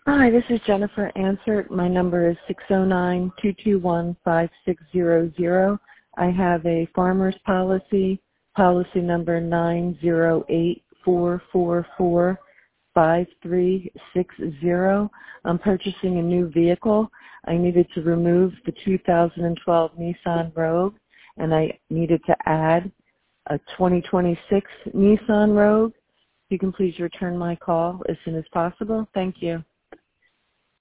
Hi, this is Jennifer Ansert. My number is 609-221-5600. I have a farmer's policy number 908-444-5360. I'm purchasing a new vehicle. I needed to remove the 2012 Nissan Rogue, and I needed to add a 2026 Nissan Rogue. If you can please return my call as soon as possible. Thank you.